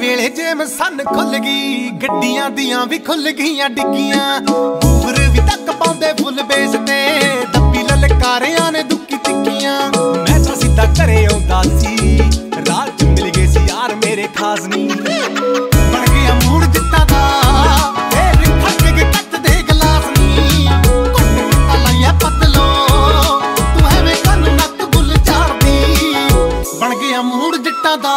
ਵੇਲੇ ਜੇਮ ਸੰਨ ਖੁੱਲ ਗਈ, ਗੱਡੀਆਂ ਦੀਆਂ ਵੀ ਖੁੱਲ ਗਈਆਂ ਡਿੱਗੀਆਂ। ਬੂਰ ਵੀ ਤੱਕ ਪਾਉਂਦੇ ਫੁੱਲ ਬੇਸ ਤੇ, ਦੱਬੀ ਲਲਕਾਰਿਆਂ ਨੇ ਦੁੱਕੀ ਤਿੱਕੀਆਂ। ਮੈਂ ਤਾਂ ਸਿੱਧਾ ਘਰੇ ਆਉਂਦਾ ਸੀ, ਰਾਹ 'ਚ ਮਿਲ ਗਏ ਸੀ ਯਾਰ ਮੇਰੇ ਖਾਸ ਨੀ। ਬਣ ਗਿਆ ਮੂਡ ਜਿੱਤਾਂ ਦਾ, ਫੇਰ ਖੱਕ ਕੇ ਕੱਚ ਦੇ ਗਲਾਸ ਨੀ। ਕੁੱਟ ਕੁੱਟਾ ਲਾਇਆ ਪਤਲੋ, ਤੂੰ ਐਵੇਂ ਕੰਨ ਨੱਕ ਬੁੱਲ ਝਾੜਦੀ। ਬਣ ਗਿਆ ਮੂਡ ਜਿੱਤਾਂ ਦਾ।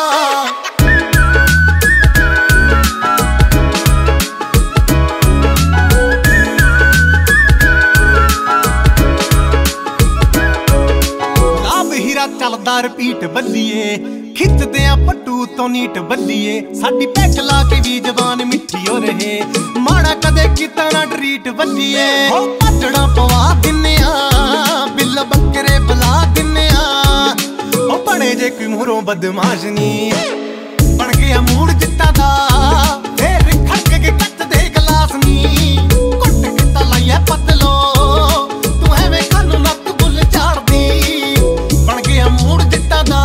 ਚੱਲਦਾ ਰਿਪੀਟ ਬੱਲੀਏ, ਖਿੱਚਦੇ ਆ ਪੱਟੂ ਤੋਂ ਨੀਟ ਬੱਲੀਏ। ਸਾਡੀ ਪੈਕ ਲਾ ਕੇ ਵੀ ਜਵਾਨ ਮਿੱਠੀ ਹੋ ਰਹੇ, ਮਾੜਾ ਕਦੇ ਕੀਤਾ ਨਾ ਟਰੀਟ ਬੱਲੀਏ। ਹੋ ਪੱਟਣਾ ਪਵਾ ਦਿੰਨੇ ਆ, ਬਿੱਲ ਬੱਕਰੇ ਬੁਲਾ ਦਿੰਨੇ ਆ। ਉਹ ਬਣੇ ਜੇ ਕੋਈ ਮੂਹਰੋਂ ਬਦਮਾਸ਼ ਨੀ, ਬਣ ਗਿਆ ਮੂਡ ਜਿੱਤਾਂ ਦਾ। ਫੇਰ ਖੜਕ ਕੇ ਕੱਚ ਦੇ ਗਲਾਸ ਨੀ। ਕੁੱਟ ਕੀਤਾ ਲਾਇਆ ਪਤਲੋ, ਤੂੰ ਐਵੇਂ ਕੰਨ ਨੱਕ ਬੁੱਲ ਝਾੜਦੀ। ਬਣ ਗਿਆ ਮੂਡ ਜਿੱਤਾਂ ਦਾ।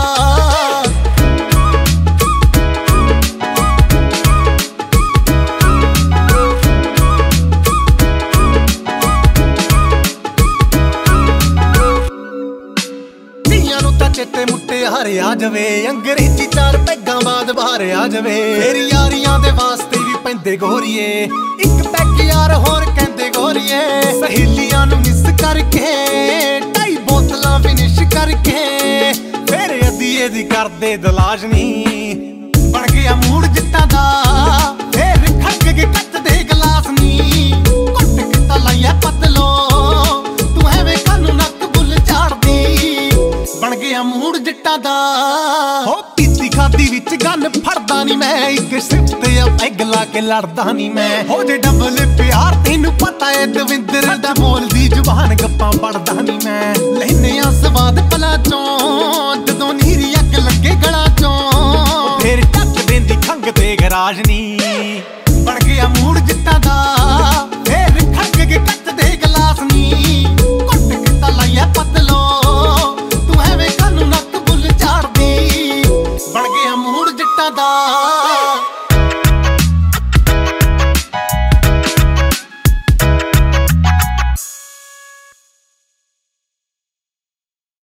ਧੀਆਂ ਨੂੰ ਤਾਂ ਚਿੱਟੇ ਮੁੱਟੇ ਹਾਰੇ ਆ ਜਾਵੇ, ਅੰਗਰੇਜ਼ੀ 4 ਪੈਗਾਂ ਬਾਅਦ ਬਾਹਰ ਆ ਜਾਵੇ। ਫੇਰ ਯਾਰੀਆਂ ਦੇ ਵਾਸਤੇ ਵੀ ਪੈਂਦੇ ਗੋਰੀਏ, ਇੱਕ ਪੈਗ ਯਾਰ ਹੋਰ ਕਹਿੰਦੇ ਗੋਰੀਏ। ਸਹੇਲੀਆਂ ਨੂੰ ਮਿਸ ਕਰਕੇ, 2.5 ਬੋਤਲਾਂ ਫਿਨਿਸ਼ ਕਰਕੇ, ਫੇਰ ਅਧੀਏ ਦੀ ਕਰਦੇ ਦਲਾਸ਼ ਨੀ। ਬਣ ਗਿਆ ਮੂਡ ਜਿੱਤਾਂ ਦਾ। ਫੇਰ ਖੜਕ ਕੇ ਕੱਚ ਦੇ ਗਲਾਸ ਨੀ। ਕੁੱਟ ਕੀਤਾ ਲਾਇਆ ਪਤਲੋ, ਤੂੰ ਐਵੇਂ ਕੰਨ ਨੱਕ ਬੁੱਲ ਝਾੜਦੀ। ਬਣ ਗਿਆ ਮੂਡ ਜਿੱਟਾਂ ਦਾ। ਹੋ ਪੀਤੀ ਖਾਦੀ ਵਿੱਚ ਗੰਨ ਫੜਦਾ ਨੀ ਮੈਂ, ਇੱਕ ਸਿਫਤ ਆ ਪੈਗ ਲਾ ਕੇ ਲੜਦਾ ਨੀ ਮੈਂ। ਹੋ ਜੇ ਡਬਲ ਪਿਆਰ ਤੈਨੂੰ ਪਤਾ ਏ ਦਵਿੰਦਰ ਦਾ, ਬੋਲਦੀ ਜ਼ੁਬਾਨ ਗੱਪਾਂ ਪੜਦਾ ਨੀ ਮੈਂ। ਲੈਨੇ ਆ ਸਵਾਦ ਪਲਾ ਚੋਂ, ਜਦੋਂ ਨੀਰੀ ਅੱਗ ਲੱਗੇ ਗਲਾਂ ਚੋਂ। ਫੇਰ ਟੱਕ ਦੇਂਦੀ ਖੰਗ ਤੇ ਗਰਾਜ ਨੀ।